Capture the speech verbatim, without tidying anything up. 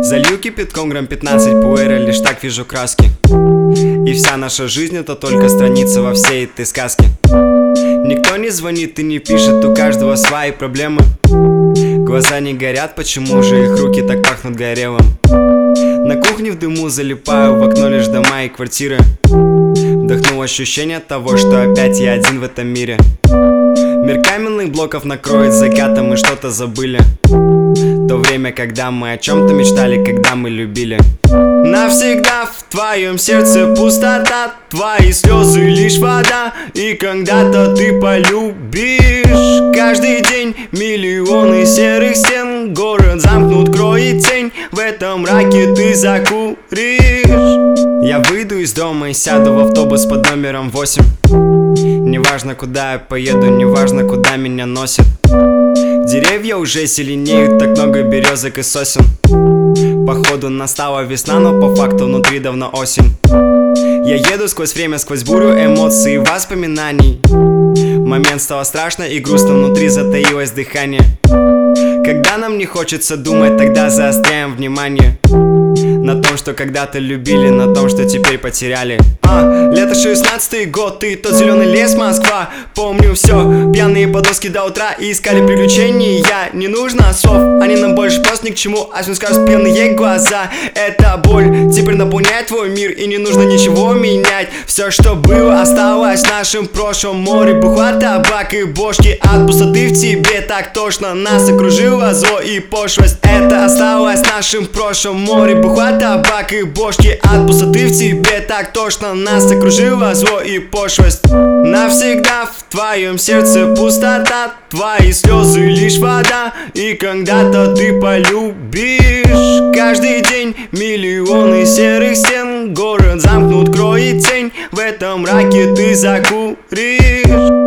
Залью кипятком грамм пятнадцать пуэра, лишь так вижу краски. И вся наша жизнь — это только страница во всей этой сказке. Никто не звонит и не пишет, у каждого свои проблемы. Глаза не горят, почему же их руки так пахнут горелым? На кухне в дыму залипаю, в окно лишь дома и квартиры. Вдохнул ощущение того, что опять я один в этом мире. Мир каменных блоков накроет закатом, мы что-то забыли. То время, когда мы о чем-то мечтали, когда мы любили. Навсегда в твоем сердце пустота, твои слезы лишь вода. И когда-то ты полюбишь. Каждый день миллионы серых стен, город замкнут, кроет тень. В этом мраке ты закуришь. Я выйду из дома и сяду в автобус под номером восемь. Неважно, куда я поеду, неважно, куда меня носит. Деревья уже зеленеют, так много березок и сосен. Походу настала весна, но по факту внутри давно осень. Я еду сквозь время, сквозь бурю эмоций и воспоминаний. Момент стало страшно и грустно, внутри затаилось дыхание. Когда нам не хочется думать, тогда заостряем внимание на том, что когда-то любили, на том, что теперь потеряли. А, лето шестнадцатый год, и тот зеленый лес, Москва. Помню все, пьяные подоски до утра и искали приключений. Я не нужно слов, они нам больше просто ни к чему. А если скажут пьяные глаза, это боль теперь наполняет твой мир, и не нужно ничего менять. Все, что было, осталось в нашем прошлом. Море, бухла, табак и бошки. От пустоты в тебе так тошно, нас окружило зло и пошлость. Это осталось в нашем прошлом. Море, бухла, табак и бошки. От пустоты в тебе так тошно, нас окружило зло и пошлость. Навсегда в твоем сердце пустота, твои слезы лишь вода. И когда-то ты полюбишь. Каждый день миллионы серых стен, город замкнут, кроет тень. В этом мраке ты закуришь.